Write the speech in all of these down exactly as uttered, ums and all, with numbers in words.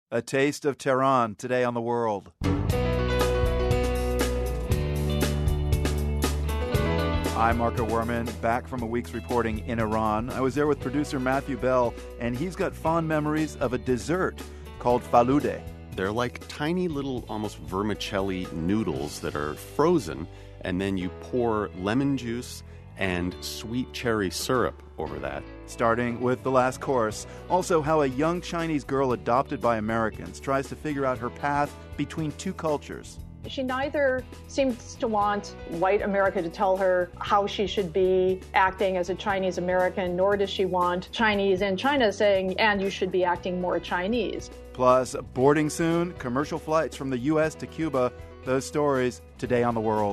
A taste of Tehran today on The World. I'm Marco Werman, back from a week's reporting in Iran. I was there with producer Matthew Bell, and he's got fond memories of a dessert called falude. They're like tiny little, almost vermicelli noodles that are frozen, and then you pour lemon juice and sweet cherry syrup over that. Starting with the last course. Also, how a young Chinese girl adopted by Americans tries to figure out her path between two cultures. She neither seems to want white America to tell her how she should be acting as a Chinese American, nor does she want Chinese in China saying, and you should be acting more Chinese. Plus, boarding soon, commercial flights from the U S to Cuba. Those stories today on The World.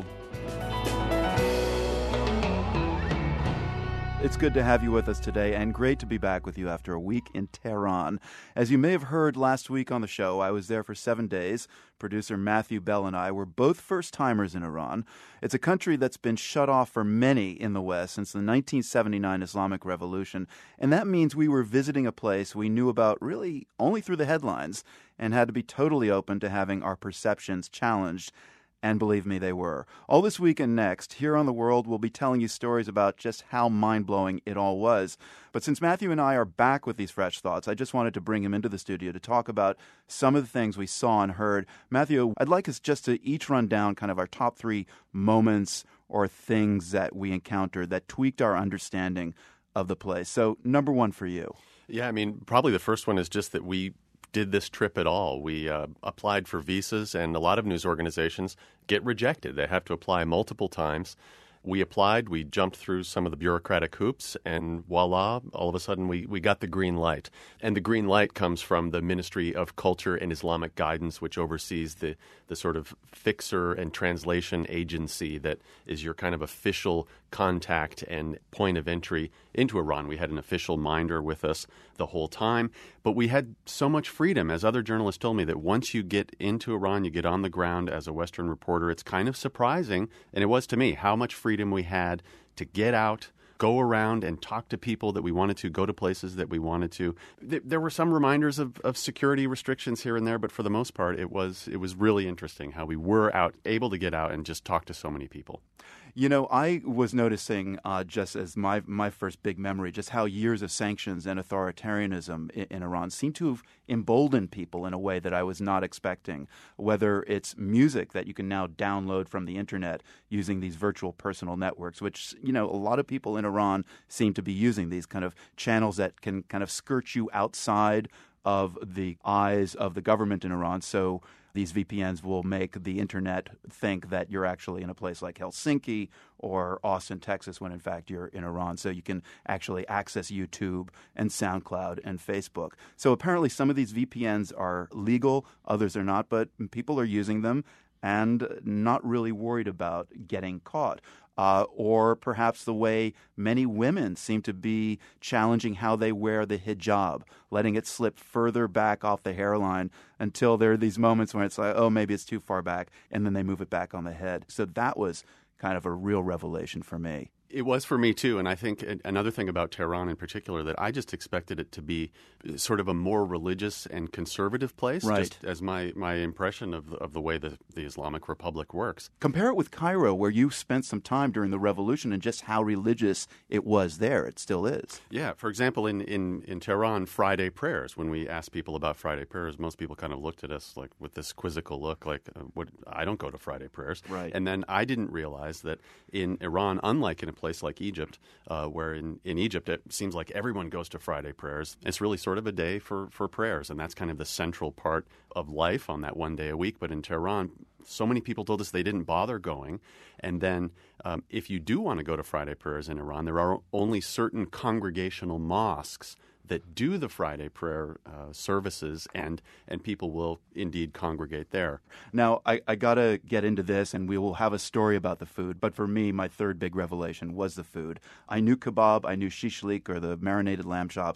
It's good to have you with us today, and great to be back with you after a week in Tehran. As you may have heard last week on the show, I was there for seven days. Producer Matthew Bell and I were both first-timers in Iran. It's a country that's been shut off for many in the West since the nineteen seventy-nine Islamic Revolution, and that means we were visiting a place we knew about really only through the headlines and had to be totally open to having our perceptions challenged. And believe me, they were. All this week and next, here on The World, we'll be telling you stories about just how mind-blowing it all was. But since Matthew and I are back with these fresh thoughts, I just wanted to bring him into the studio to talk about some of the things we saw and heard. Matthew, I'd like us just to each run down kind of our top three moments or things that we encountered that tweaked our understanding of the place. So, number one for you. Yeah, I mean, probably the first one is just that we did this trip at all. We uh, applied for visas, and a lot of news organizations get rejected. They have to apply multiple times. We applied, we jumped through some of the bureaucratic hoops, and voila, all of a sudden we, we got the green light. And the green light comes from the Ministry of Culture and Islamic Guidance, which oversees the, the sort of fixer and translation agency that is your kind of official contact and point of entry into Iran. We had an official minder with us the whole time, but we had so much freedom, as other journalists told me, that once you get into Iran, you get on the ground as a Western reporter, it's kind of surprising, and it was to me, how much freedom we had to get out, go around and talk to people that we wanted to, go to places that we wanted to. There were some reminders of, of security restrictions here and there, but for the most part, it was it was really interesting how we were out, able to get out and just talk to so many people. You know, I was noticing, uh, just as my my first big memory, just how years of sanctions and authoritarianism in, in Iran seem to have emboldened people in a way that I was not expecting, whether it's music that you can now download from the internet using these virtual personal networks, which, you know, a lot of people in Iran seem to be using these kind of channels that can kind of skirt you outside of the eyes of the government in Iran. So these V P Ns will make the internet think that you're actually in a place like Helsinki or Austin, Texas, when in fact you're in Iran. So you can actually access YouTube and SoundCloud and Facebook. So apparently some of these V P Ns are legal, others are not, but people are using them and not really worried about getting caught. Uh, or perhaps the way many women seem to be challenging how they wear the hijab, letting it slip further back off the hairline until there are these moments when it's like, oh, maybe it's too far back, and then they move it back on the head. So that was kind of a real revelation for me. It was for me, too. And I think another thing about Tehran in particular, that I just expected it to be sort of a more religious and conservative place, right, just as my, my impression of, of the way the, the Islamic Republic works. Compare it with Cairo, where you spent some time during the revolution, and just how religious it was there. It still is. Yeah. For example, in, in, in Tehran, Friday prayers, when we asked people about Friday prayers, most people kind of looked at us like with this quizzical look, like, uh, what, I don't go to Friday prayers. Right. And then I didn't realize that in Iran, unlike in a place like Egypt, uh, where in, in Egypt it seems like everyone goes to Friday prayers. It's really sort of a day for, for prayers, and that's kind of the central part of life on that one day a week. But in Tehran, so many people told us they didn't bother going. And then um, if you do want to go to Friday prayers in Iran, there are only certain congregational mosques that do the Friday prayer uh, services, and and people will indeed congregate there. Now, I, I got to get into this, and we will have a story about the food. But for me, my third big revelation was the food. I knew kebab, I knew shishlik, or the marinated lamb chops,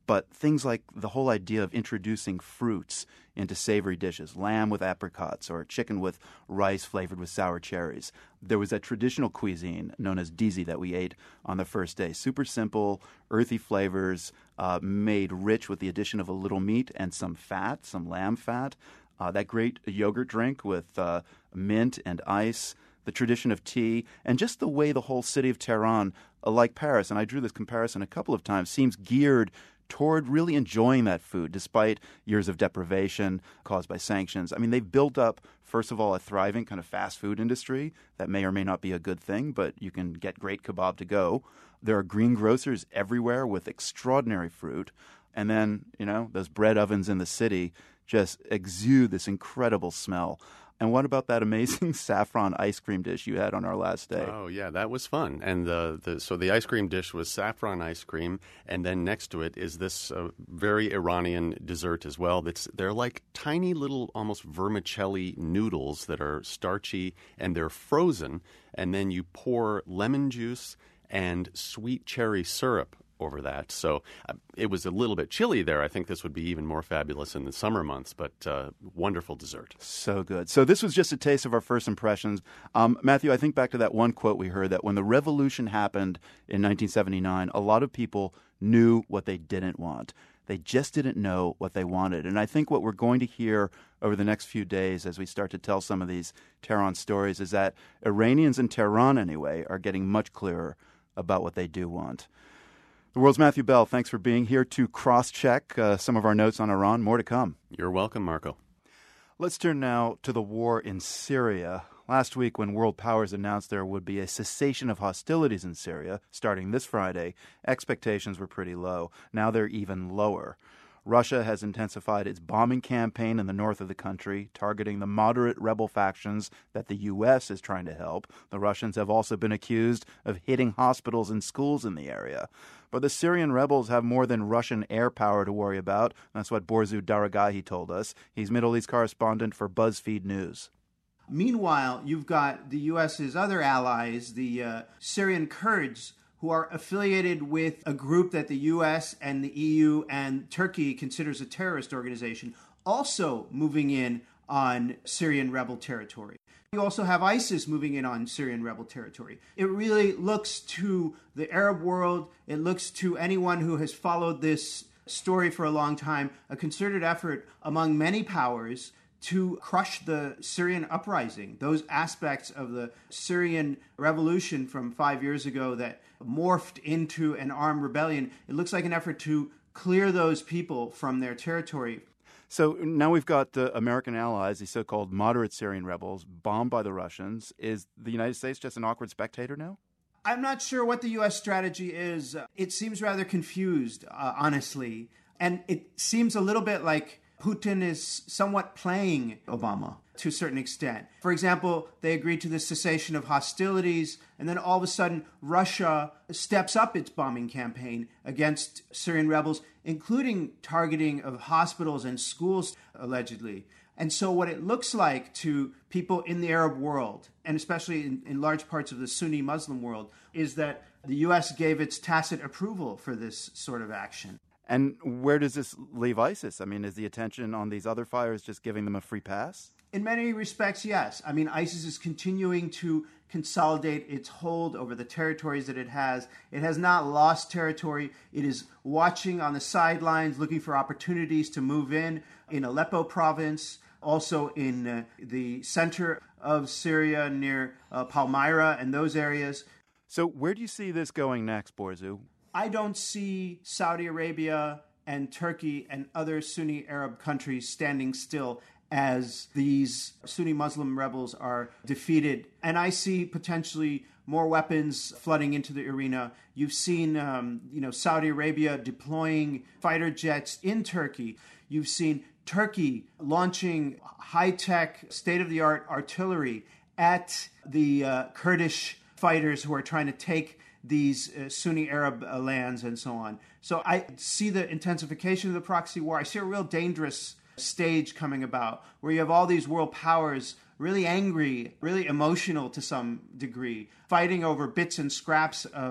But things like the whole idea of introducing fruits into savory dishes, lamb with apricots or chicken with rice flavored with sour cherries. There was that traditional cuisine known as dizi that we ate on the first day. Super simple, earthy flavors, uh, made rich with the addition of a little meat and some fat, some lamb fat. Uh, that great yogurt drink with uh, mint and ice, the tradition of tea, and just the way the whole city of Tehran, uh, like Paris, and I drew this comparison a couple of times, seems geared toward really enjoying that food despite years of deprivation caused by sanctions. I mean, they've built up, first of all, a thriving kind of fast food industry that may or may not be a good thing, but you can get great kebab to go. There are greengrocers everywhere with extraordinary fruit. And then, you know, those bread ovens in the city just exude this incredible smell. And what about that amazing saffron ice cream dish you had on our last day? Oh, yeah, that was fun. And the, the so the ice cream dish was saffron ice cream, and then next to it is this uh, very Iranian dessert as well. That's they're like tiny little almost vermicelli noodles that are starchy, and they're frozen. And then you pour lemon juice and sweet cherry syrup over that. So uh, it was a little bit chilly there. I think this would be even more fabulous in the summer months, but uh, wonderful dessert. So good. So this was just a taste of our first impressions. Um, Matthew, I think back to that one quote we heard that when the revolution happened in nineteen seventy-nine, a lot of people knew what they didn't want. They just didn't know what they wanted. And I think what we're going to hear over the next few days as we start to tell some of these Tehran stories is that Iranians in Tehran, anyway, are getting much clearer about what they do want. The World's Matthew Bell, thanks for being here to cross-check uh, some of our notes on Iran. More to come. You're welcome, Marco. Let's turn now to the war in Syria. Last week, when world powers announced there would be a cessation of hostilities in Syria starting this Friday, expectations were pretty low. Now they're even lower. Russia has intensified its bombing campaign in the north of the country, targeting the moderate rebel factions that the U S is trying to help. The Russians have also been accused of hitting hospitals and schools in the area. But the Syrian rebels have more than Russian air power to worry about. That's what Borzu Daragahi told us. He's Middle East correspondent for BuzzFeed News. Meanwhile, you've got the U S's other allies, the uh, Syrian Kurds, who are affiliated with a group that the U S and the E U and Turkey considers a terrorist organization, also moving in on Syrian rebel territory. You also have ISIS moving in on Syrian rebel territory. It really looks to the Arab world, it looks to anyone who has followed this story for a long time, a concerted effort among many powers to crush the Syrian uprising, those aspects of the Syrian revolution from five years ago that morphed into an armed rebellion. It looks like an effort to clear those people from their territory. So now we've got the American allies, the so-called moderate Syrian rebels, bombed by the Russians. Is the United States just an awkward spectator now? I'm not sure what the U S strategy is. It seems rather confused, uh, honestly. And it seems a little bit like Putin is somewhat playing Obama to a certain extent. For example, they agreed to the cessation of hostilities, and then all of a sudden, Russia steps up its bombing campaign against Syrian rebels, including targeting of hospitals and schools, allegedly. And so what it looks like to people in the Arab world, and especially in, in large parts of the Sunni Muslim world, is that the U S gave its tacit approval for this sort of action. And where does this leave ISIS? I mean, is the attention on these other fires just giving them a free pass? In many respects, yes. I mean, ISIS is continuing to consolidate its hold over the territories that it has. It has not lost territory. It is watching on the sidelines, looking for opportunities to move in, in Aleppo province, also in uh, the center of Syria near uh, Palmyra and those areas. So where do you see this going next, Borzu? I don't see Saudi Arabia and Turkey and other Sunni Arab countries standing still as these Sunni Muslim rebels are defeated. And I see potentially more weapons flooding into the arena. You've seen, um, you know, Saudi Arabia deploying fighter jets in Turkey. You've seen Turkey launching high-tech, state-of-the-art artillery at the uh, Kurdish fighters who are trying to take these uh, Sunni Arab uh, lands and so on. So I see the intensification of the proxy war. I see a real dangerous stage coming about where you have all these world powers really angry, really emotional to some degree, fighting over bits and scraps of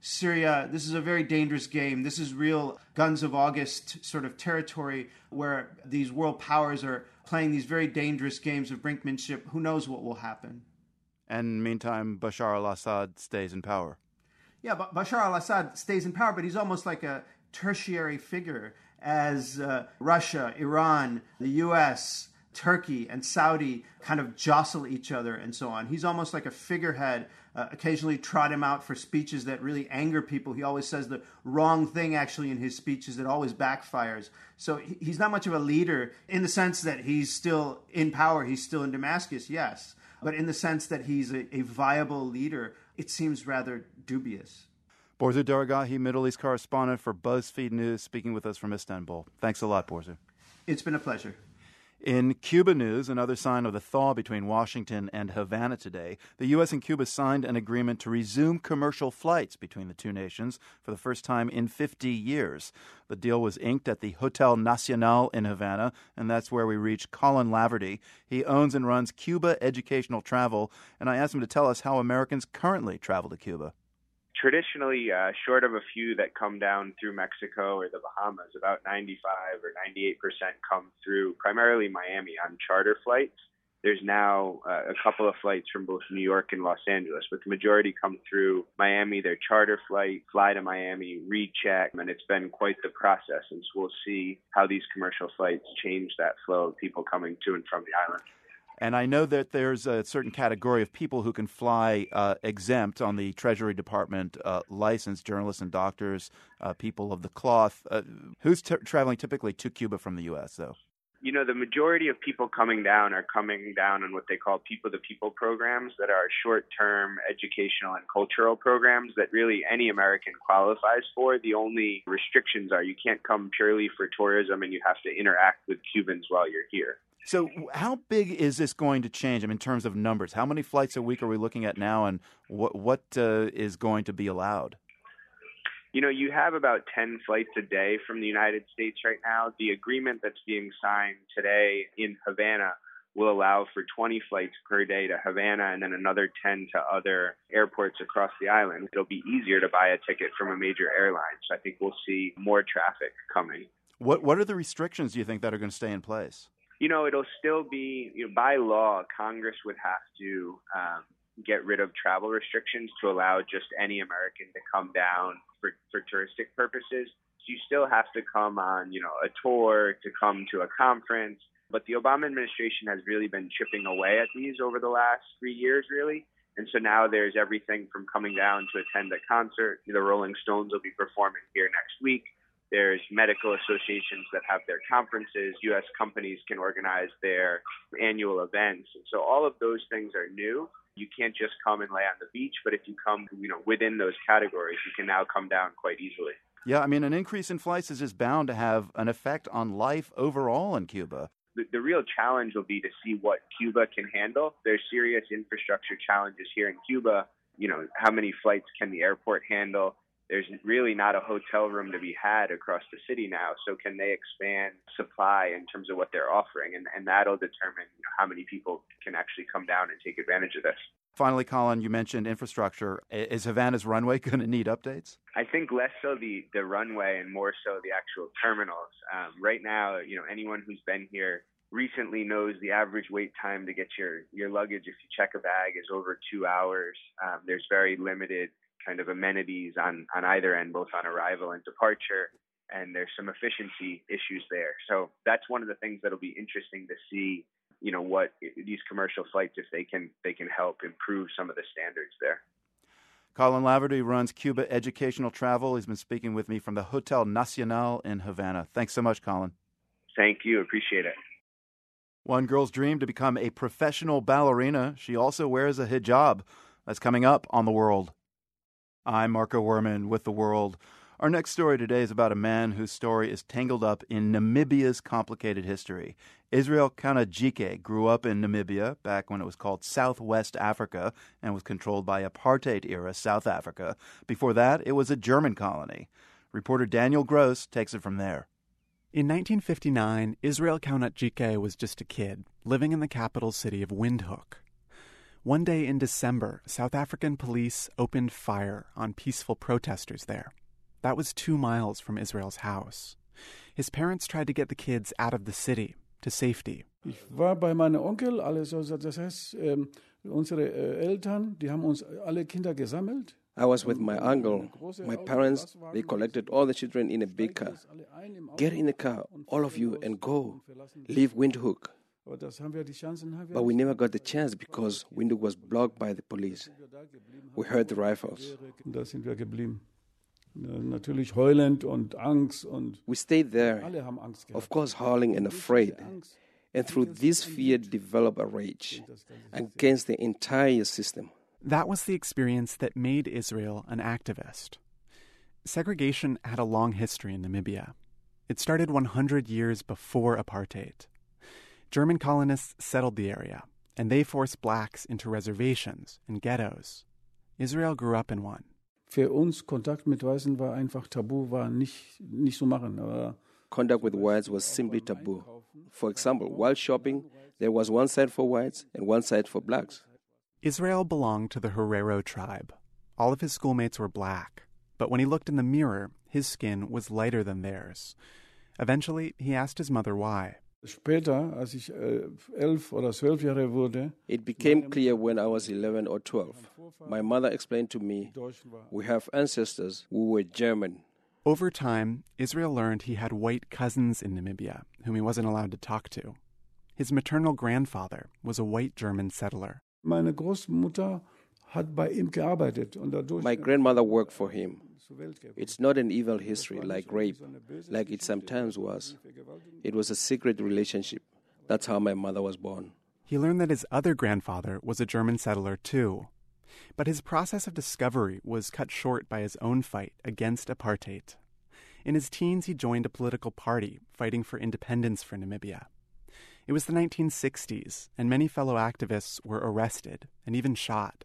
Syria, this is a very dangerous game. This is real Guns of August sort of territory where these world powers are playing these very dangerous games of brinkmanship. Who knows what will happen? And meantime, Bashar al-Assad stays in power. Yeah, but Bashar al-Assad stays in power, but he's almost like a tertiary figure as uh, Russia, Iran, the U S, Turkey, and Saudi kind of jostle each other and so on. He's almost like a figurehead. Uh, occasionally trot him out for speeches that really anger people. He always says the wrong thing, actually, in his speeches. It always backfires. So he, he's not much of a leader in the sense that he's still in power. He's still in Damascus, yes. But in the sense that he's a, a viable leader, it seems rather dubious. Borzu Daragahi, Middle East correspondent for BuzzFeed News, speaking with us from Istanbul. Thanks a lot, Borzu. It's been a pleasure. In Cuba news, another sign of the thaw between Washington and Havana today, the U S and Cuba signed an agreement to resume commercial flights between the two nations for the first time in fifty years. The deal was inked at the Hotel Nacional in Havana, and that's where we reached Colin Laverty. He owns and runs Cuba Educational Travel, and I asked him to tell us how Americans currently travel to Cuba. Traditionally, uh, short of a few that come down through Mexico or the Bahamas, about ninety-five or ninety-eight percent come through primarily Miami on charter flights. There's now uh, a couple of flights from both New York and Los Angeles, but the majority come through Miami. They're charter flight, fly to Miami, recheck, and it's been quite the process. And so we'll see how these commercial flights change that flow of people coming to and from the island. And I know that there's a certain category of people who can fly uh, exempt on the Treasury Department uh, license, journalists and doctors, uh, people of the cloth. Uh, who's t- traveling typically to Cuba from the U S, though? You know, the majority of people coming down are coming down on what they call people-to-people programs that are short-term educational and cultural programs that really any American qualifies for. The only restrictions are you can't come purely for tourism and you have to interact with Cubans while you're here. So how big is this going to change I mean, in terms of numbers? How many flights a week are we looking at now, and what, what uh, is going to be allowed? You know, you have about ten flights a day from the United States right now. The agreement that's being signed today in Havana will allow for twenty flights per day to Havana and then another ten to other airports across the island. It'll be easier to buy a ticket from a major airline, so I think we'll see more traffic coming. What What are the restrictions, do you think, that are going to stay in place? You know, it'll still be, you know, by law, Congress would have to um, get rid of travel restrictions to allow just any American to come down for, for touristic purposes. So you still have to come on, you know, a tour, to come to a conference. But the Obama administration has really been chipping away at these over the last three years, really. And so now there's everything from coming down to attend a concert. The Rolling Stones will be performing here next week. There's medical associations that have their conferences. U S companies can organize their annual events. And so all of those things are new. You can't just come and lay on the beach, but if you come, you know, within those categories, you can now come down quite easily. Yeah, I mean, an increase in flights is just bound to have an effect on life overall in Cuba. The, the real challenge will be to see what Cuba can handle. There's serious infrastructure challenges here in Cuba. You know, how many flights can the airport handle? There's really not a hotel room to be had across the city now. So can they expand supply in terms of what they're offering? And, and that'll determine, you know, how many people can actually come down and take advantage of this. Finally, Colin, you mentioned infrastructure. Is Havana's runway going to need updates? I think less so the, the runway and more so the actual terminals. Um, right now, you know, anyone who's been here recently knows the average wait time to get your, your luggage, if you check a bag, is over two hours. Um, there's very limited kind of amenities on, on either end, both on arrival and departure, and there's some efficiency issues there. So that's one of the things that'll be interesting to see, you know, what these commercial flights, if they can they can help improve some of the standards there. Colin Laverty runs Cuba Educational Travel. He's been speaking with me from the Hotel Nacional in Havana. Thanks so much, Colin. Thank you. Appreciate it. One girl's dream to become a professional ballerina. She also wears a hijab. That's coming up on The World. I'm Marco Werman with The World. Our next story today is about a man whose story is tangled up in Namibia's complicated history. Israel Kanajike grew up in Namibia back when it was called Southwest Africa and was controlled by apartheid-era South Africa. Before that, it was a German colony. Reporter Daniel Gross takes it from there. In nineteen fifty-nine, Israel Kanajike was just a kid, living in the capital city of Windhoek. One day in December, South African police opened fire on peaceful protesters there. That was two miles from Israel's house. His parents tried to get the kids out of the city, to safety. Ich war bei meinem Onkel, alles, das heißt, ähm, unsere Eltern, die haben uns alle Kinder gesammelt. I was with my uncle. My parents, they collected all the children in a big car. Get in the car, all of you, and go. Leave Windhoek. But we never got the chance because Windhoek was blocked by the police. We heard the rifles. Da sind wir geblieben. Natürlich heulend und Angst und we stayed there, alle haben Angst gehabt. Of course howling and afraid. And through this fear developed a rage against the entire system. That was the experience that made Israel an activist. Segregation had a long history in Namibia. It started one hundred years before apartheid. German colonists settled the area, and they forced blacks into reservations and ghettos. Israel grew up in one. Für uns Kontakt mit Weißen war einfach tabu, war nicht, nicht so machen. Aber Contact with whites was simply taboo. For example, while shopping, there was one side for whites and one side for blacks. Israel belonged to the Herero tribe. All of his schoolmates were black, but when he looked in the mirror, his skin was lighter than theirs. Eventually, he asked his mother why. Später, als ich äh, elf oder zwölf Jahre wurde, it became clear when I was eleven or twelve. My mother explained to me, we have ancestors who were German. Over time, Israel learned he had white cousins in Namibia whom he wasn't allowed to talk to. His maternal grandfather was a white German settler. Meine Großmutter hat bei ihm gearbeitet und dadurch My grandmother worked for him. It's not an evil history like rape, like it sometimes was. It was a secret relationship. That's how my mother was born. He learned that his other grandfather was a German settler too. But his process of discovery was cut short by his own fight against apartheid. In his teens, he joined a political party fighting for independence for Namibia. It was the nineteen sixties, and many fellow activists were arrested and even shot.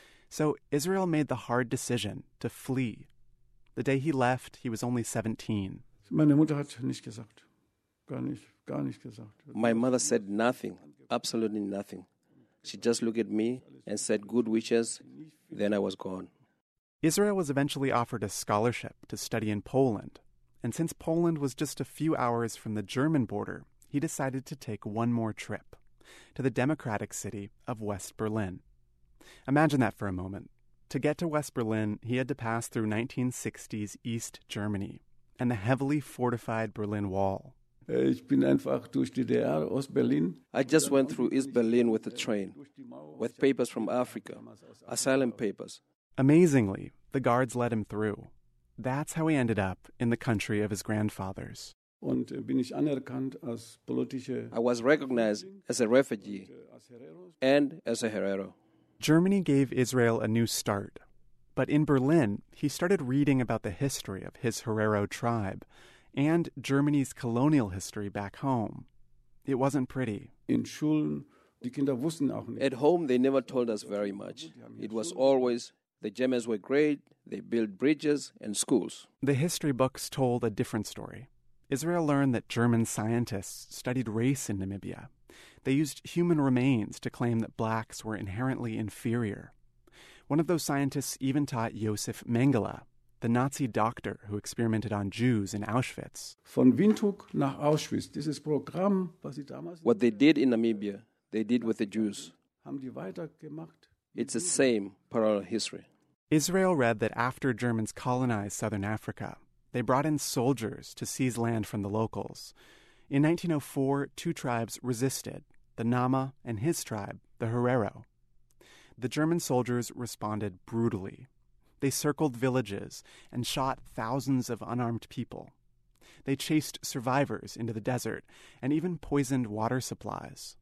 So Israel made the hard decision to flee. The day he left, he was only seventeen. Meine Mutter hat nicht gesagt. Gar nicht, gar nicht gesagt. My mother said nothing, absolutely nothing. She just looked at me and said good wishes, then I was gone. Israel was eventually offered a scholarship to study in Poland, and since Poland was just a few hours from the German border, he decided to take one more trip to the democratic city of West Berlin. Imagine that for a moment. To get to West Berlin, he had to pass through nineteen sixties East Germany and the heavily fortified Berlin Wall. Ich bin einfach durch die D D R, Ostberlin. I just went through East Berlin with a train, with papers from Africa, asylum papers. Amazingly, the guards let him through. That's how he ended up in the country of his grandfathers. Und bin ich anerkannt als politische. I was recognized as a refugee and as a Herero. Germany gave Israel a new start. But in Berlin, he started reading about the history of his Herero tribe and Germany's colonial history back home. It wasn't pretty. In Schulen, die Kinder wussten auch nicht. At home, they never told us very much. It was always, the Germans were great, they built bridges and schools. The history books told a different story. Israel learned that German scientists studied race in Namibia. They used human remains to claim that blacks were inherently inferior. One of those scientists even taught Josef Mengele, the Nazi doctor who experimented on Jews in Auschwitz. Von Windhoek nach Auschwitz, dieses Programm, was sie damals What they did in Namibia, they did with the Jews. Haben die weitergemacht. It's the same parallel history. Israel read that after Germans colonized southern Africa, they brought in soldiers to seize land from the locals. In nineteen oh four, two tribes resisted, the Nama and his tribe, the Herero. The German soldiers responded brutally. They circled villages and shot thousands of unarmed people. They chased survivors into the desert and even poisoned water supplies.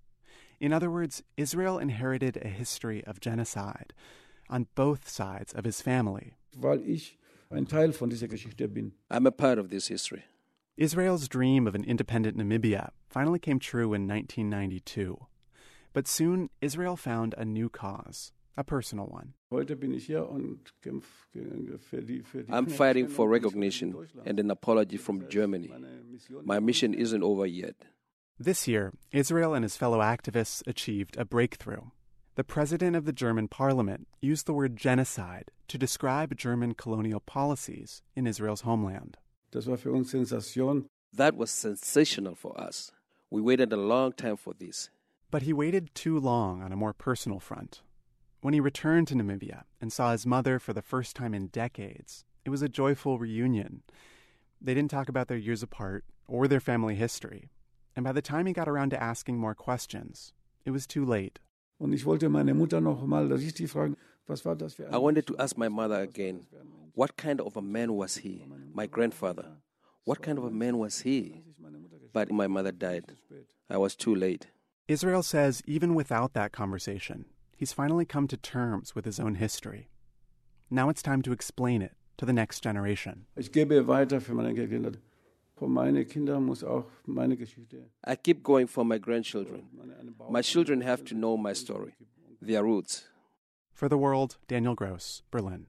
In other words, Israel inherited a history of genocide on both sides of his family. Weil ich ein Teil von dieser Geschichte bin. I'm a part of this history. Israel's dream of an independent Namibia finally came true in nineteen ninety-two. But soon, Israel found a new cause, a personal one. Heute bin ich hier und kämpfe für die, für die I'm fighting for recognition and an apology from Germany. My mission isn't over yet. This year, Israel and his fellow activists achieved a breakthrough. The president of the German parliament used the word genocide to describe German colonial policies in Israel's homeland. Das war für uns Sensation. That was sensational for us. We waited a long time for this. But he waited too long on a more personal front. When he returned to Namibia and saw his mother for the first time in decades, it was a joyful reunion. They didn't talk about their years apart or their family history. And by the time he got around to asking more questions, it was too late. Und ich wollte meine Mutter noch mal richtig fragen, was war das für ein... I wanted to ask my mother again, what kind of a man was he, my grandfather? What kind of a man was he? But my mother died. I was too late. Israel says even without that conversation, he's finally come to terms with his own history. Now it's time to explain it to the next generation. Ich gebe weiter für meine Kinder. Für meine Kinder muss auch meine Geschichte. I keep going for my grandchildren. My children have to know my story, their roots. For The World, Daniel Gross, Berlin.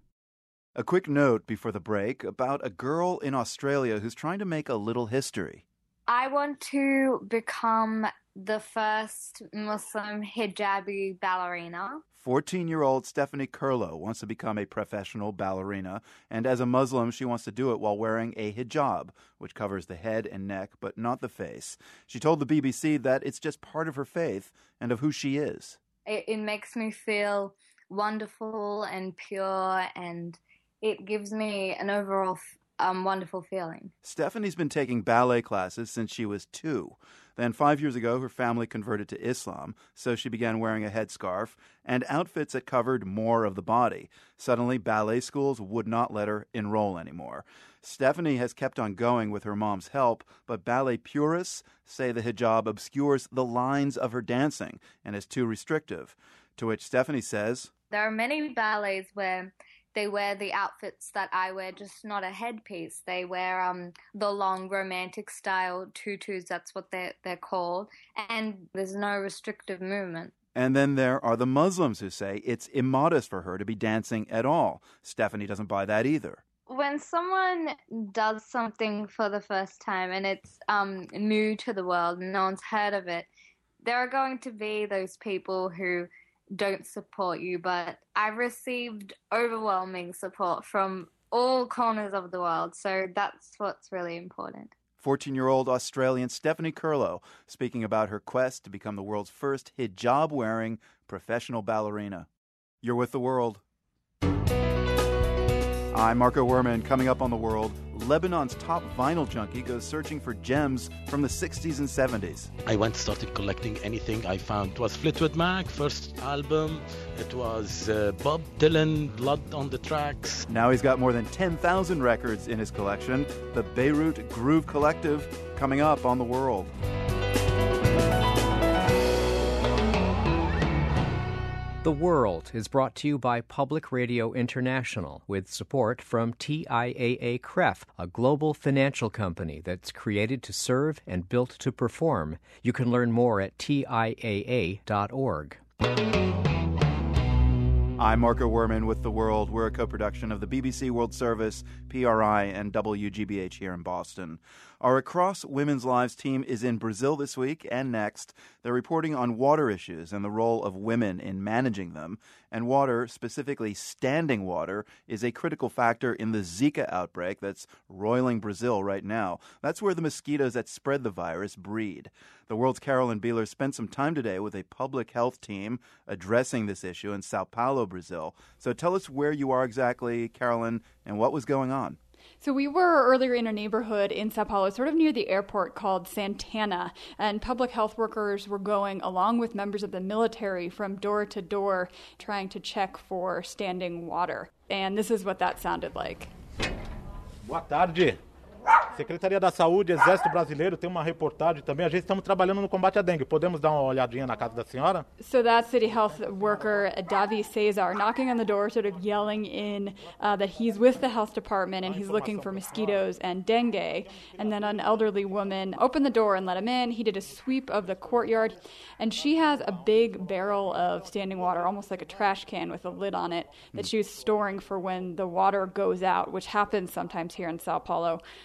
A quick note before the break about a girl in Australia who's trying to make a little history. I want to become the first Muslim hijabi ballerina. fourteen-year-old Stephanie Curlow wants to become a professional ballerina, and as a Muslim, she wants to do it while wearing a hijab, which covers the head and neck, but not the face. She told the B B C that it's just part of her faith and of who she is. It, it makes me feel wonderful and pure, and it gives me an overall um, wonderful feeling. Stephanie's been taking ballet classes since she was two. Then five years ago, her family converted to Islam, so she began wearing a headscarf and outfits that covered more of the body. Suddenly, ballet schools would not let her enroll anymore. Stephanie has kept on going with her mom's help, but ballet purists say the hijab obscures the lines of her dancing and is too restrictive. To which Stephanie says, there are many ballets where they wear the outfits that I wear, just not a headpiece. They wear um, the long romantic style tutus, that's what they're, they're called, and there's no restrictive movement. And then there are the Muslims who say it's immodest for her to be dancing at all. Stephanie doesn't buy that either. When someone does something for the first time and it's um, new to the world and no one's heard of it, there are going to be those people who don't support you, but I've received overwhelming support from all corners of the world, so that's what's really important. fourteen-year-old Australian Stephanie Curlow speaking about her quest to become the world's first hijab-wearing professional ballerina. You're with The World. I'm Marco Werman. Coming up on The World, Lebanon's top vinyl junkie goes searching for gems from the sixties and seventies. I went started collecting anything I found. It was Fleetwood Mac, first album. It was uh, Bob Dylan, Blood on the Tracks. Now he's got more than ten thousand records in his collection. The Beirut Groove Collective, coming up on The World. The World is brought to you by Public Radio International with support from T I A A C R E F, a global financial company that's created to serve and built to perform. You can learn more at T I A A dot org. I'm Marco Werman with The World. We're a co-production of the B B C World Service, P R I, and W G B H here in Boston. Our Across Women's Lives team is in Brazil this week and next. They're reporting on water issues and the role of women in managing them. And water, specifically standing water, is a critical factor in the Zika outbreak that's roiling Brazil right now. That's where the mosquitoes that spread the virus breed. The World's Carolyn Beeler spent some time today with a public health team addressing this issue in Sao Paulo, Brazil. So tell us where you are exactly, Carolyn, and what was going on. So we were earlier in a neighborhood in Sao Paulo, sort of near the airport, called Santana, and public health workers were going, along with members of the military, from door to door, trying to check for standing water. And this is what that sounded like. Boa tarde. Secretaria da Saúde, Exército Brasileiro, tem uma reportagem também. A gente estamos trabalhando no combate à dengue. Podemos dar uma olhadinha na casa da senhora? So that's city health worker Davi Cesar knocking on the door, sort of yelling in uh, that he's with the health department and he's looking for mosquitoes and dengue. And then an elderly woman opened the door and let him in. He did a sweep of the courtyard, and she has a big barrel of standing water, almost like a trash can with a lid on it, that she was storing for when the water goes out, which happens sometimes here in Sao Paulo. And that is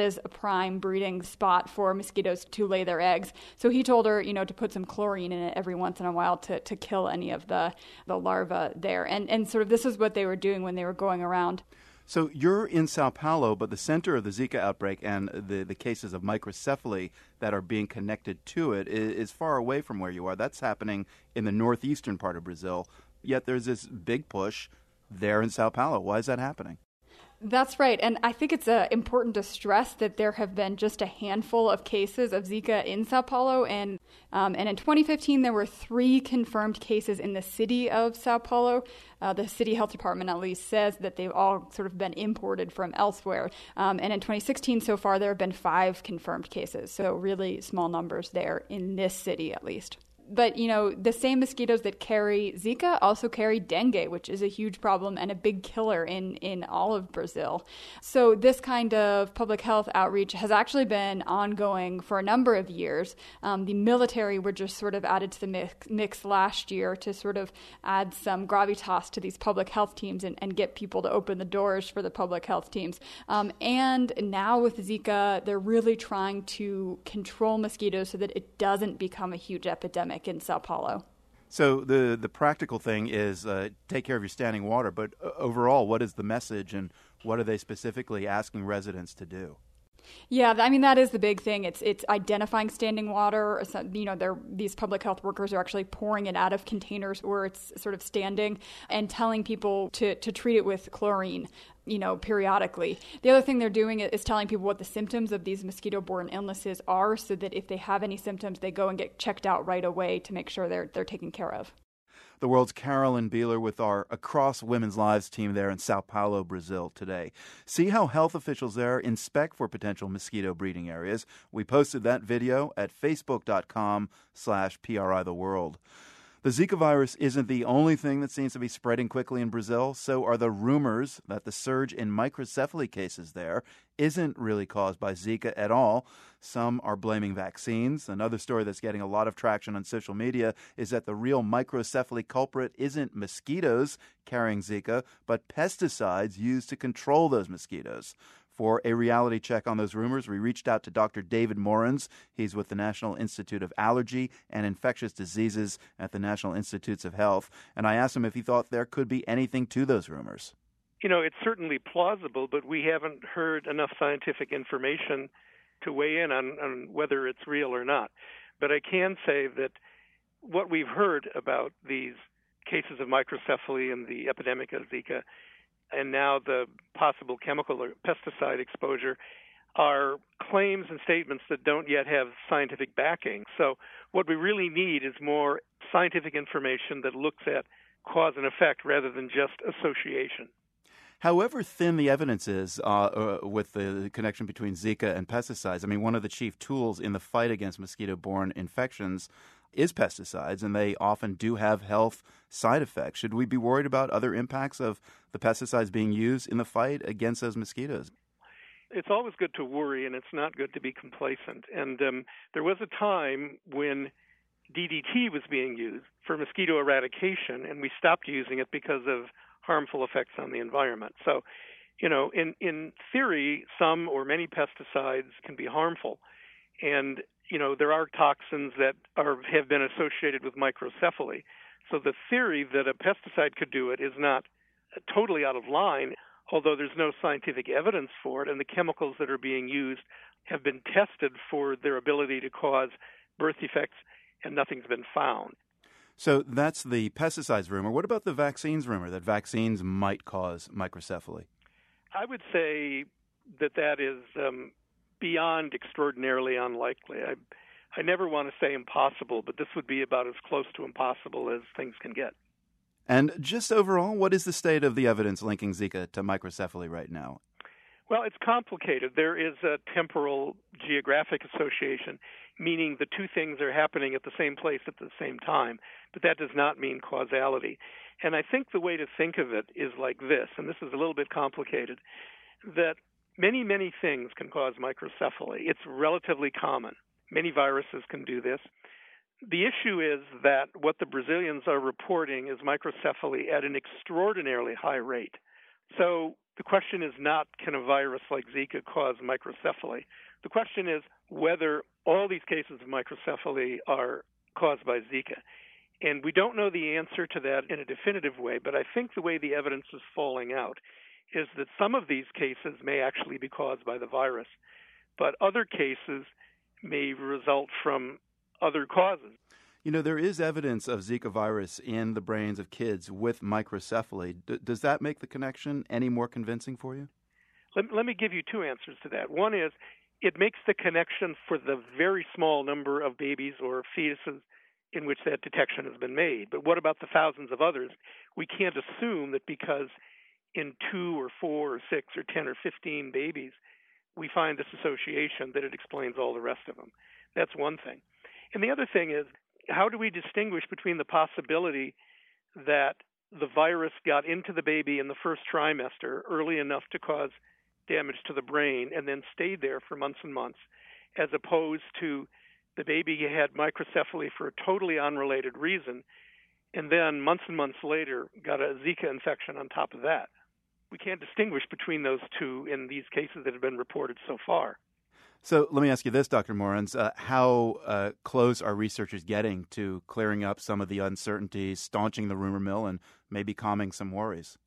is a prime breeding spot for mosquitoes to lay their eggs. So he told her, you know, to put some chlorine in it every once in a while to, to kill any of the, the larvae there. And, and sort of this is what they were doing when they were going around. So you're in Sao Paulo, but the center of the Zika outbreak and the, the cases of microcephaly that are being connected to it is, is far away from where you are. That's happening in the northeastern part of Brazil, yet there's this big push there in Sao Paulo. Why is that happening? That's right. And I think it's uh, important to stress that there have been just a handful of cases of Zika in Sao Paulo. And, um, and in twenty fifteen, there were three confirmed cases in the city of Sao Paulo. Uh, the city health department at least says that they've all sort of been imported from elsewhere. Um, and in twenty sixteen, so far, there have been five confirmed cases. So really small numbers there in this city, at least. But, you know, the same mosquitoes that carry Zika also carry dengue, which is a huge problem and a big killer in, in all of Brazil. So this kind of public health outreach has actually been ongoing for a number of years. Um, the military were just sort of added to the mix, mix last year to sort of add some gravitas to these public health teams and, and get people to open the doors for the public health teams. Um, and now with Zika, they're really trying to control mosquitoes so that it doesn't become a huge epidemic in Sao Paulo. So the the practical thing is uh, take care of your standing water, but uh, overall, what is the message and what are they specifically asking residents to do? Yeah, I mean, that is the big thing. It's it's identifying standing water. You know, they're, these public health workers are actually pouring it out of containers where it's sort of standing and telling people to, to treat it with chlorine, you know, periodically. The other thing they're doing is telling people what the symptoms of these mosquito-borne illnesses are so that if they have any symptoms, they go and get checked out right away to make sure they're they're taken care of. The world's Carolyn Beeler with our Across Women's Lives team there in Sao Paulo, Brazil today. See how health officials there inspect for potential mosquito breeding areas. We posted that video at facebook.com slash PRI the world. The Zika virus isn't the only thing that seems to be spreading quickly in Brazil. So are the rumors that the surge in microcephaly cases there isn't really caused by Zika at all. Some are blaming vaccines. Another story that's getting a lot of traction on social media is that the real microcephaly culprit isn't mosquitoes carrying Zika, but pesticides used to control those mosquitoes. For a reality check on those rumors, we reached out to Doctor David Morens. He's with the National Institute of Allergy and Infectious Diseases at the National Institutes of Health. And I asked him if he thought there could be anything to those rumors. You know, it's certainly plausible, but we haven't heard enough scientific information to weigh in on, on whether it's real or not. But I can say that what we've heard about these cases of microcephaly and the epidemic of Zika and now the possible chemical or pesticide exposure are claims and statements that don't yet have scientific backing. So what we really need is more scientific information that looks at cause and effect rather than just association. However thin the evidence is uh, uh, with the connection between Zika and pesticides, I mean, one of the chief tools in the fight against mosquito-borne infections is pesticides, and they often do have health side effects. Should we be worried about other impacts of the pesticides being used in the fight against those mosquitoes? It's always good to worry, and it's not good to be complacent. And um, there was a time when D D T was being used for mosquito eradication, and we stopped using it because of harmful effects on the environment. So, you know, in, in theory, some or many pesticides can be harmful. And, you know, there are toxins that are have been associated with microcephaly. So the theory that a pesticide could do it is not totally out of line, although there's no scientific evidence for it, and the chemicals that are being used have been tested for their ability to cause birth defects, and nothing's been found. So that's the pesticides rumor. What about the vaccines rumor, that vaccines might cause microcephaly? I would say that that is um, beyond extraordinarily unlikely. I, I never want to say impossible, but this would be about as close to impossible as things can get. And just overall, what is the state of the evidence linking Zika to microcephaly right now? Well, it's complicated. There is a temporal geographic association, meaning the two things are happening at the same place at the same time, but that does not mean causality. And I think the way to think of it is like this, and this is a little bit complicated, that many, many things can cause microcephaly. It's relatively common. Many viruses can do this. The issue is that what the Brazilians are reporting is microcephaly at an extraordinarily high rate. So the question is not, can a virus like Zika cause microcephaly? The question is whether all these cases of microcephaly are caused by Zika. And we don't know the answer to that in a definitive way, but I think the way the evidence is falling out is that some of these cases may actually be caused by the virus, but other cases may result from other causes. You know, there is evidence of Zika virus in the brains of kids with microcephaly. D- does that make the connection any more convincing for you? Let, let me give you two answers to that. One is it makes the connection for the very small number of babies or fetuses in which that detection has been made. But what about the thousands of others? We can't assume that because in two or four or six or ten or fifteen babies we find this association that it explains all the rest of them. That's one thing. And the other thing is, how do we distinguish between the possibility that the virus got into the baby in the first trimester early enough to cause damage to the brain and then stayed there for months and months, as opposed to the baby had microcephaly for a totally unrelated reason, and then months and months later got a Zika infection on top of that? We can't distinguish between those two in these cases that have been reported so far. So let me ask you this, Doctor Morens. Uh, how uh, close are researchers getting to clearing up some of the uncertainties, staunching the rumor mill, and maybe calming some worries?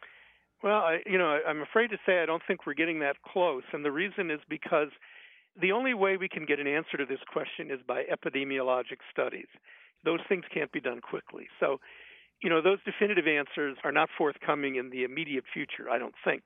Well, I, you know, I'm afraid to say I don't think we're getting that close, and the reason is because the only way we can get an answer to this question is by epidemiologic studies. Those things can't be done quickly. So, you know, those definitive answers are not forthcoming in the immediate future, I don't think.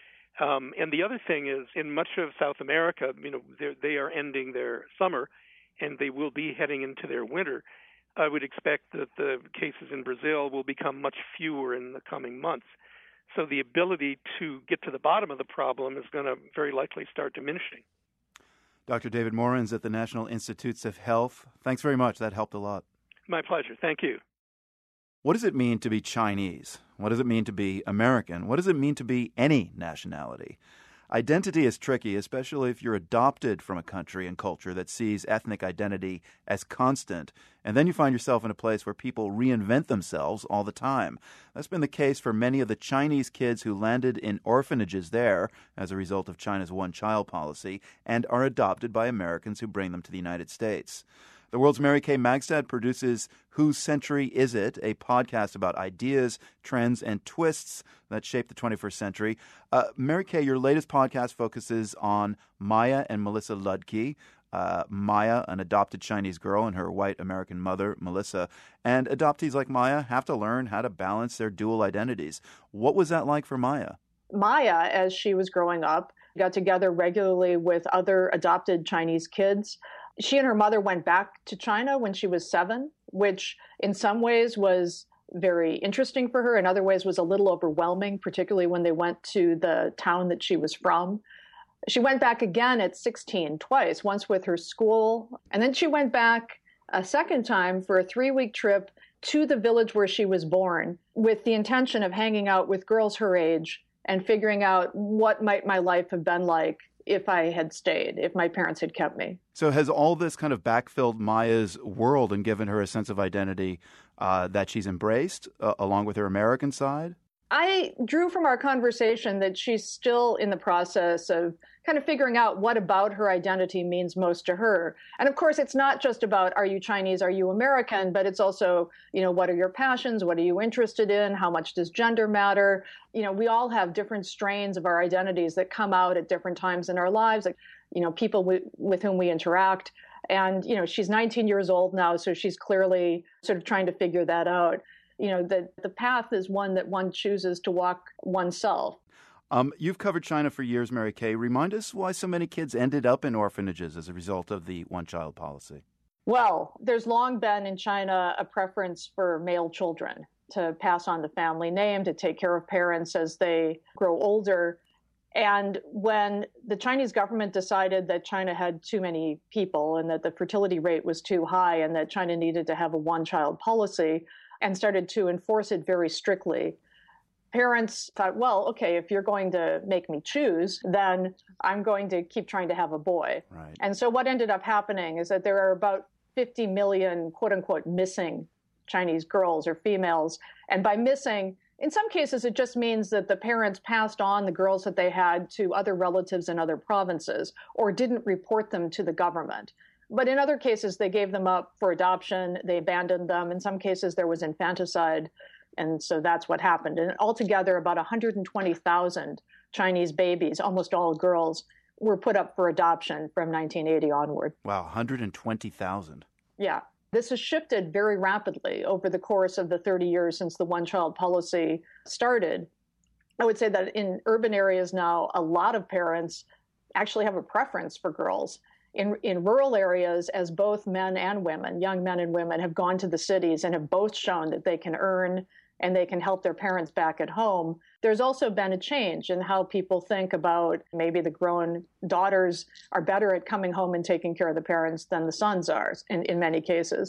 Um, and the other thing is, in much of South America, you know, they are ending their summer, and they will be heading into their winter. I would expect that the cases in Brazil will become much fewer in the coming months. So the ability to get to the bottom of the problem is going to very likely start diminishing. Doctor David Morens at the National Institutes of Health, thanks very much. That helped a lot. My pleasure. Thank you. What does it mean to be Chinese? What does it mean to be American? What does it mean to be any nationality? Identity is tricky, especially if you're adopted from a country and culture that sees ethnic identity as constant, and then you find yourself in a place where people reinvent themselves all the time. That's been the case for many of the Chinese kids who landed in orphanages there as a result of China's one-child policy and are adopted by Americans who bring them to the United States. The world's Mary Kay Magstad produces Whose Century Is It?, a podcast about ideas, trends, and twists that shape the twenty-first century. Uh, Mary Kay, your latest podcast focuses on Maya and Melissa Ludke. Uh, Maya, an adopted Chinese girl, and her white American mother, Melissa. And adoptees like Maya have to learn how to balance their dual identities. What was that like for Maya? Maya, as she was growing up, got together regularly with other adopted Chinese kids. She and her mother went back to China when she was seven, which in some ways was very interesting for her. In other ways was a little overwhelming, particularly when they went to the town that she was from. She went back again at sixteen, twice, once with her school. And then she went back a second time for a three-week trip to the village where she was born with the intention of hanging out with girls her age and figuring out what might my life have been like if I had stayed, if my parents had kept me. So has all this kind of backfilled Maya's world and given her a sense of identity uh, that she's embraced, uh, along with her American side? I drew from our conversation that she's still in the process of kind of figuring out what about her identity means most to her. And of course, it's not just about, are you Chinese, are you American, but it's also, you know, what are your passions? What are you interested in? How much does gender matter? You know, we all have different strains of our identities that come out at different times in our lives, like, you know, people with, with whom we interact. And, you know, she's nineteen years old now, so she's clearly sort of trying to figure that out. You know, the, the path is one that one chooses to walk oneself. Um, you've covered China for years, Mary Kay. Remind us why so many kids ended up in orphanages as a result of the one-child policy. Well, there's long been in China a preference for male children to pass on the family name, to take care of parents as they grow older. And when the Chinese government decided that China had too many people and that the fertility rate was too high and that China needed to have a one-child policy and started to enforce it very strictly, parents thought, well, okay, if you're going to make me choose, then I'm going to keep trying to have a boy. Right. And so what ended up happening is that there are about fifty million, quote unquote, missing Chinese girls or females. And by missing, In some cases, it just means that the parents passed on the girls that they had to other relatives in other provinces or didn't report them to the government. But in other cases, they gave them up for adoption. They abandoned them. In some cases, there was infanticide. And so that's what happened. And altogether, about one hundred twenty thousand Chinese babies, almost all girls, were put up for adoption from nineteen eighty onward. Wow, one hundred twenty thousand. Yeah. This has shifted very rapidly over the course of the thirty years since the one-child policy started. I would say that in urban areas now, a lot of parents actually have a preference for girls. In, in rural areas, as both men and women, young men and women, have gone to the cities and have both shown that they can earn and they can help their parents back at home, there's also been a change in how people think about maybe the grown daughters are better at coming home and taking care of the parents than the sons are in, in many cases.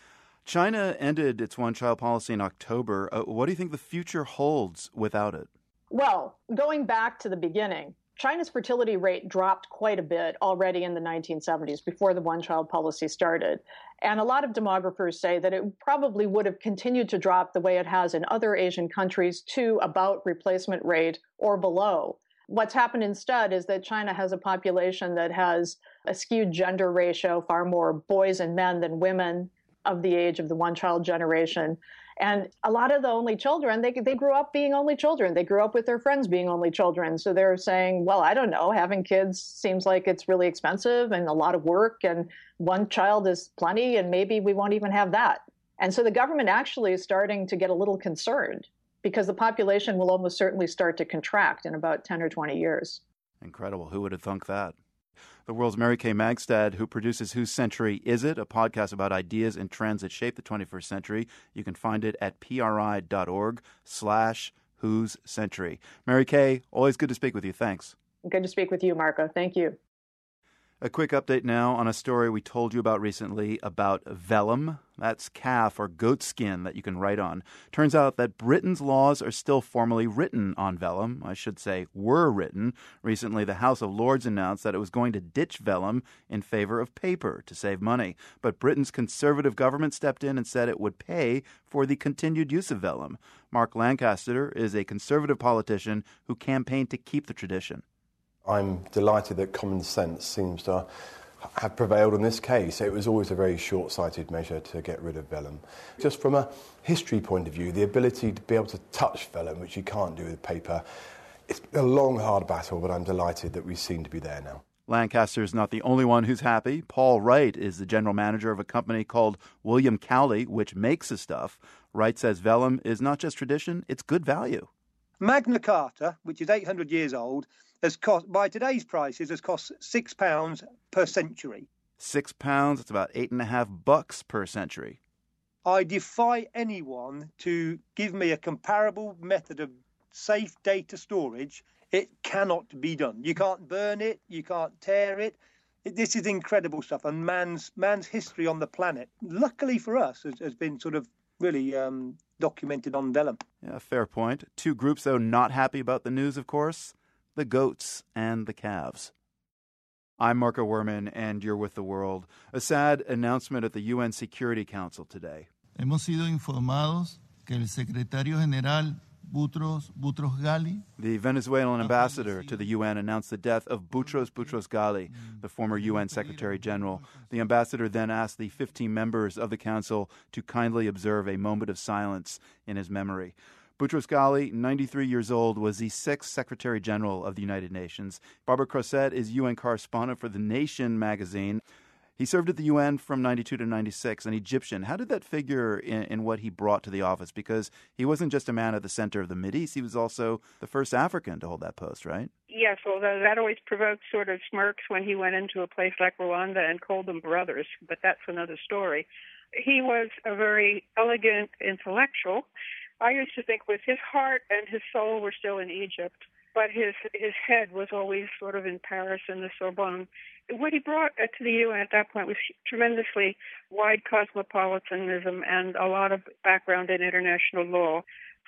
China ended its one-child policy in October. Uh, what do you think the future holds without it? Well, going back to the beginning, China's fertility rate dropped quite a bit already in the nineteen seventies, before the one-child policy started. And a lot of demographers say that it probably would have continued to drop the way it has in other Asian countries to about replacement rate or below. What's happened instead is that China has a population that has a skewed gender ratio, far more boys and men than women of the age of the one-child generation. And a lot of the only children, they they grew up being only children. They grew up with their friends being only children. So they're saying, well, I don't know, having kids seems like it's really expensive and a lot of work, and one child is plenty, and maybe we won't even have that. And so the government actually is starting to get a little concerned because the population will almost certainly start to contract in about ten or twenty years. Incredible. Who would have thunk that? The world's Mary Kay Magstad, who produces Whose Century Is It?, a podcast about ideas and trends that shape the twenty-first century. You can find it at pri.org slash Whose Century. Mary Kay, always good to speak with you. Thanks. Good to speak with you, Marco. Thank you. A quick update now on a story we told you about recently about vellum. That's calf or goat skin that you can write on. Turns out that Britain's laws are still formally written on vellum. I should say were written. Recently, the House of Lords announced that it was going to ditch vellum in favor of paper to save money. But Britain's Conservative government stepped in and said it would pay for the continued use of vellum. Mark Lancaster is a Conservative politician who campaigned to keep the tradition. I'm delighted that common sense seems to have prevailed in this case. It was always a very short-sighted measure to get rid of vellum. Just from a history point of view, the ability to be able to touch vellum, which you can't do with paper, it's a long, hard battle, but I'm delighted that we seem to be there now. Lancaster is not the only one who's happy. Paul Wright is the general manager of a company called William Cowley, which makes the stuff. Wright says vellum is not just tradition, it's good value. Magna Carta, which is eight hundred years old, has cost, by today's prices, has cost six pounds per century. Six pounds, it's about eight and a half bucks per century. I defy anyone to give me a comparable method of safe data storage. It cannot be done. You can't burn it, you can't tear it. it this is incredible stuff, and man's man's history on the planet, luckily for us, has, has been sort of really um, documented on vellum. Yeah, fair point. Two groups, though, not happy about the news, of course. The goats and the calves. I'm Marco Werman, and you're with The World. A sad announcement at the U N Security Council today. Hemos sido informados que el secretario general Boutros Boutros Ghali, the Venezuelan ambassador to the U N, announced the death of Boutros Boutros Ghali, the former U N Secretary General. The ambassador then asked the fifteen members of the council to kindly observe a moment of silence in his memory. Boutros Ghali, ninety-three years old, was the sixth Secretary General of the United Nations. Barbara Crossett is U N correspondent for The Nation magazine. He served at the U N from ninety-two to ninety-six, an Egyptian. How did that figure in, in what he brought to the office? Because he wasn't just a man at the center of the Mideast, he was also the first African to hold that post, right? Yes, although that always provoked sort of smirks when he went into a place like Rwanda and called them brothers, but that's another story. He was a very elegant intellectual. I used to think with his heart and his soul were still in Egypt, but his his head was always sort of in Paris and the Sorbonne. What he brought to the U N at that point was tremendously wide cosmopolitanism and a lot of background in international law.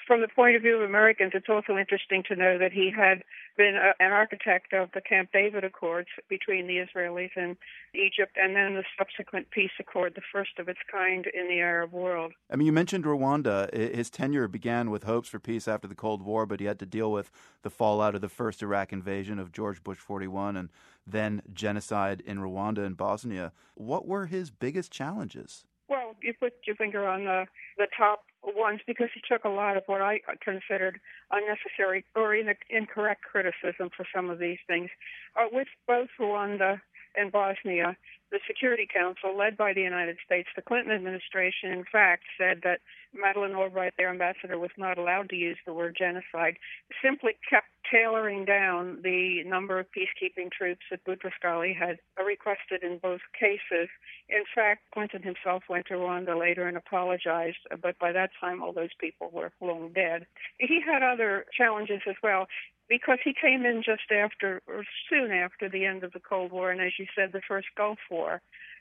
from the point of view of Americans, it's also interesting to know that he had been a, an architect of the Camp David Accords between the Israelis and Egypt, and then the subsequent peace accord, the first of its kind in the Arab world. I mean, you mentioned Rwanda. His tenure began with hopes for peace after the Cold War, but he had to deal with the fallout of the first Iraq invasion of George Bush forty-one and then genocide in Rwanda and Bosnia. What were his biggest challenges? Well, you put your finger on the, the top ones because he took a lot of what I considered unnecessary or in, incorrect criticism for some of these things. Uh, with both Rwanda and Bosnia, the Security Council, led by the United States, the Clinton administration, in fact, said that Madeleine Albright, their ambassador, was not allowed to use the word genocide, simply kept tailoring down the number of peacekeeping troops that Boutros-Ghali had requested in both cases. In fact, Clinton himself went to Rwanda later and apologized, but by that time all those people were long dead. He had other challenges as well, because he came in just after, or soon after the end of the Cold War, and as you said, the first Gulf War.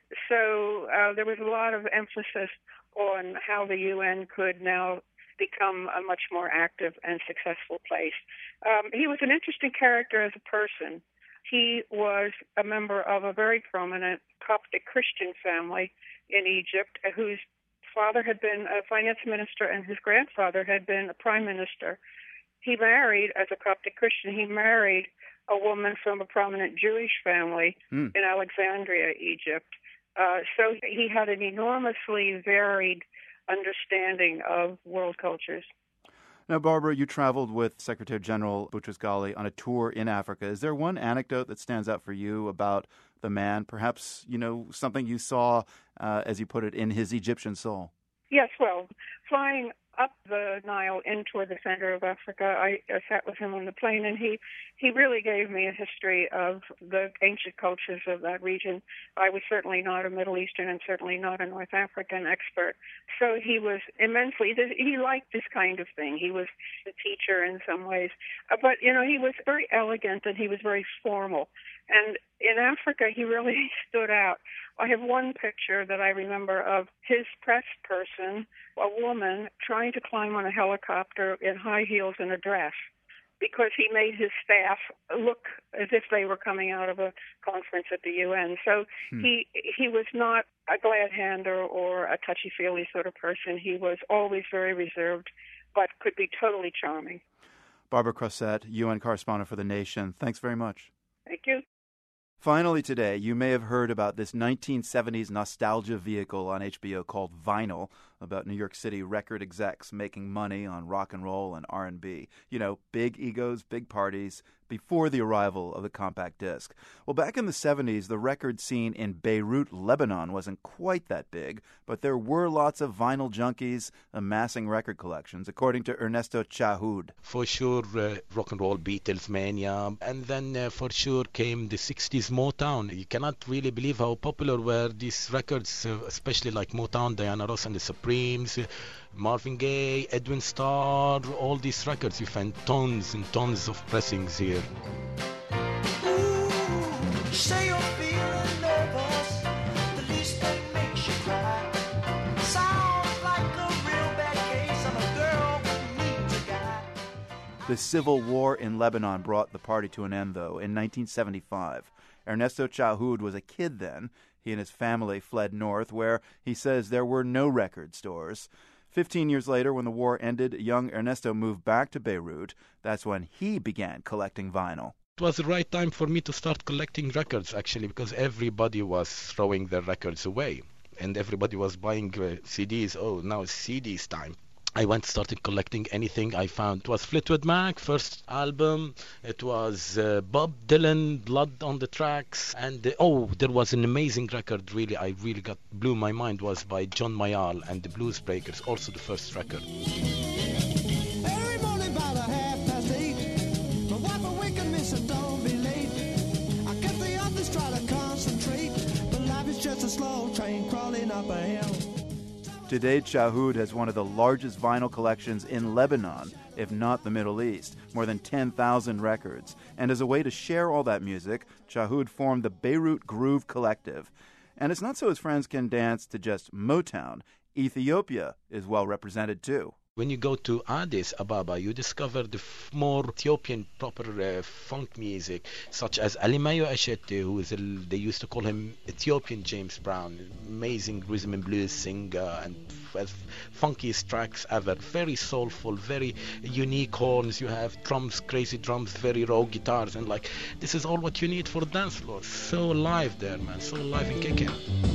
So uh, there was a lot of emphasis on how the U N could now become a much more active and successful place. Um, he was an interesting character as a person. He was a member of a very prominent Coptic Christian family in Egypt, whose father had been a finance minister and his grandfather had been a prime minister. He married, as a Coptic Christian, he married a woman from a prominent Jewish family mm. in Alexandria, Egypt. Uh, so he had an enormously varied understanding of world cultures. Now, Barbara, you traveled with Secretary General Boutros-Ghali on a tour in Africa. Is there one anecdote that stands out for you about the man? Perhaps, you know, something you saw, uh, as you put it, in his Egyptian soul? Yes, well, flying up the Nile in toward the center of Africa, I, I sat with him on the plane, and he, he really gave me a history of the ancient cultures of that region. I was certainly not a Middle Eastern and certainly not a North African expert, so he was immensely, he liked this kind of thing. He was a teacher in some ways, uh, but, you know, he was very elegant and he was very formal. And in Africa, he really stood out. I have one picture that I remember of his press person, a woman, trying to climb on a helicopter in high heels and a dress because he made his staff look as if they were coming out of a conference at the U N. So hmm. he he was not a glad-hander or a touchy-feely sort of person. He was always very reserved, but could be totally charming. Barbara Crossett, U N correspondent for The Nation, thanks very much. Thank you. Finally today, you may have heard about this nineteen seventies nostalgia vehicle on H B O called Vinyl, about New York City record execs making money on rock and roll and R and B. You know, big egos, big parties, before the arrival of the compact disc. Well, back in the seventies, the record scene in Beirut, Lebanon wasn't quite that big, but there were lots of vinyl junkies amassing record collections, according to Ernesto Chahoud. For sure, uh, rock and roll, Beatles, mania, and then uh, for sure came the sixties Motown. You cannot really believe how popular were these records, uh, especially like Motown, Diana Ross and the Supremes, uh, Marvin Gaye, Edwin Starr, all these records. You find tons and tons of pressings here. Ooh, say you're feeling nervous, the least thing makes you cry. Sounds like a real bad case of a girl who needs a guy. The civil war in Lebanon brought the party to an end, though, in nineteen seventy-five. Ernesto Chahoud was a kid then. He and his family fled north, where he says there were no record stores. Fifteen years later, when the war ended, young Ernesto moved back to Beirut. That's when he began collecting vinyl. It was the right time for me to start collecting records, actually, because everybody was throwing their records away. And everybody was buying uh, C Ds. Oh, now it's C Ds time. I went started collecting anything I found. It was Fleetwood Mac, first album. It was uh, Bob Dylan, Blood on the Tracks. And uh, oh, there was an amazing record, really, I really got blew my mind, was by John Mayall and the Blues Breakers, also the first record. Every morning about a half past eight, my wife awakened me, so don't be late. I kept the office, try to concentrate, but life is just a slow train crawling up a hill. Today, Chahoud has one of the largest vinyl collections in Lebanon, if not the Middle East, more than ten thousand records. And as a way to share all that music, Chahoud formed the Beirut Groove Collective. And it's not so his friends can dance to just Motown. Ethiopia is well represented, too. When you go to Addis Ababa, you discover the f- more Ethiopian proper uh, funk music, such as Alimayo Ashete, who is a, they used to call him Ethiopian James Brown, amazing rhythm and blues singer and f- funkiest tracks ever. Very soulful, very unique horns. You have drums, crazy drums, very raw guitars, and like this is all what you need for a dance floor. So alive there, man, so alive and kicking.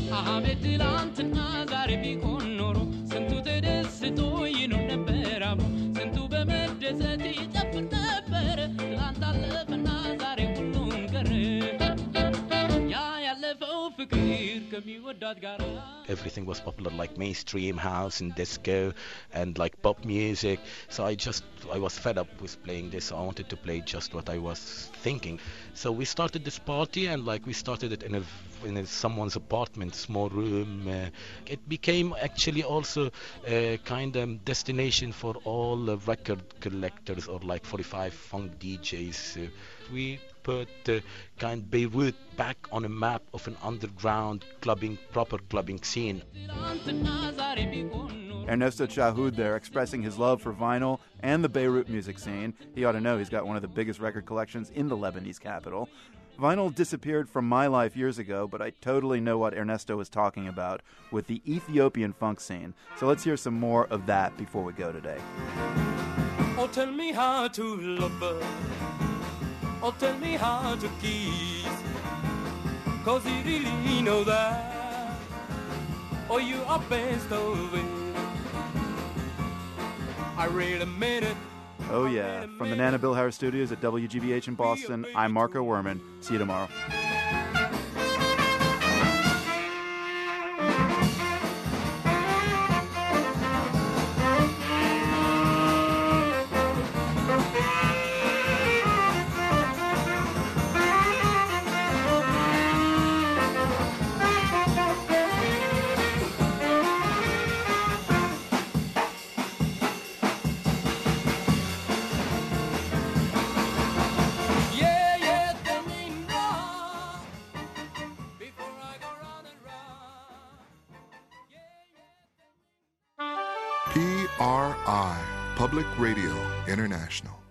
Everything was popular, like mainstream house and disco and like pop music. So I just I was fed up with playing this. So I wanted to play just what I was thinking. So we started this party, and like we started it in a in a, someone's apartment, small room. Uh, it became actually also a kind of destination for all the record collectors or like forty-five funk D Js. Uh, we put uh, kind of Beirut back on a map of an underground clubbing, proper clubbing scene. Ernesto Chahoud there, expressing his love for vinyl and the Beirut music scene. He ought to know he's got one of the biggest record collections in the Lebanese capital. Vinyl disappeared from my life years ago, but I totally know what Ernesto was talking about with the Ethiopian funk scene. So let's hear some more of that before we go today. Oh, tell me how to love, oh, tell me how to kiss, 'cause you really know that, oh, you are best of it. I really mean it. Oh yeah, from the Nana Bilhar Studios at W G B H in Boston, I'm Marco Werman. See you tomorrow. P R I, Public Radio International.